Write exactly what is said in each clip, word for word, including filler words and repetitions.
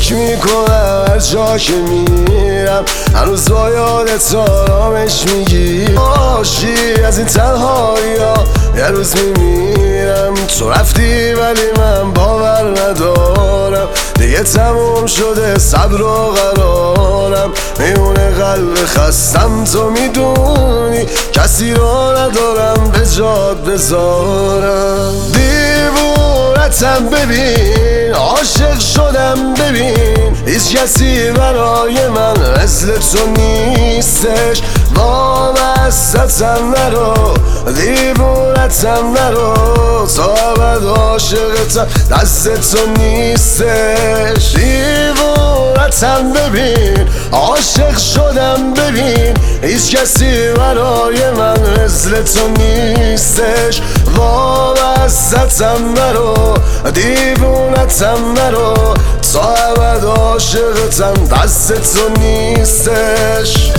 فکر میکنم هر جا که میرم هنوز با یادت آرامش میگی باشی از این تنهایی ها یه روز میمیرم تو رفتی ولی من باور ندارم دیگه تموم شده صبر و قرارم میونه قلب خستم تو میدونی کسی رو ندارم به جات بذارم دیوونتم ببین عاشق شدم ببین هیچ کسی برای من مثل تو نیستش وابستم نرو دیوونتم نرو تا ابد عاشقتم دست تو نیستش دیوونتم ببین عاشق شدم ببین هیچ کسی برای من مثل تو نیستش وابستم نرو دیوونتم نرو تا ابد عاشقتم دست تو نیستش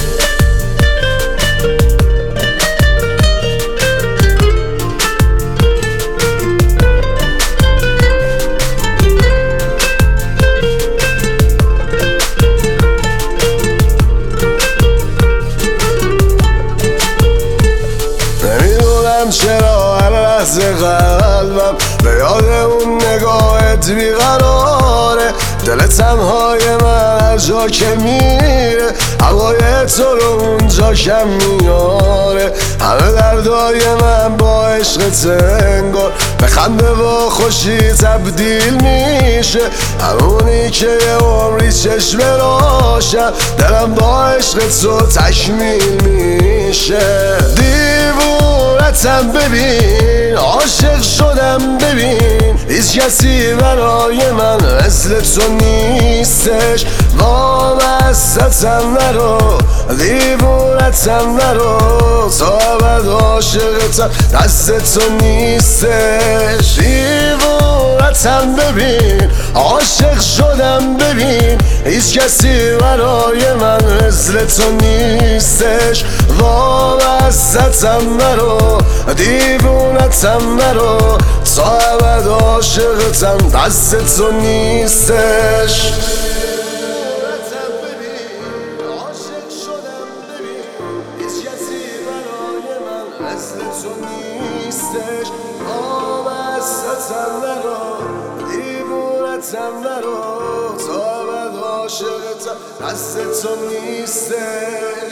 چرا هر لحظه قلبم به یاد اون نگاهت بیقراره دل تنهای من هر جا که میره هوای تو رو اونجا کم میاره همه دردای من با عشقت انگار به خنده و خوشی تبدیل میشه همونی که یه عمری چشم روشن دلم با عشق تو تکمیل میشه دیوونتم ببین عاشق شدم ببین هیچ کسی برای من مثل تو نیستش وابستم نرو دیوونتم نرو تا ابد عاشقتم دست تو نیستش دیوونتم ببین عاشق شدم ببین هیچ کسی برای من مثل تو نیستش وابستم نرو دیوونتم نرو تا ابد عاشقتم دست تو نیستش مثل تو نیستش وابستم نرو دیوونتم نرو تا ابد عاشقتم دست تو نیستش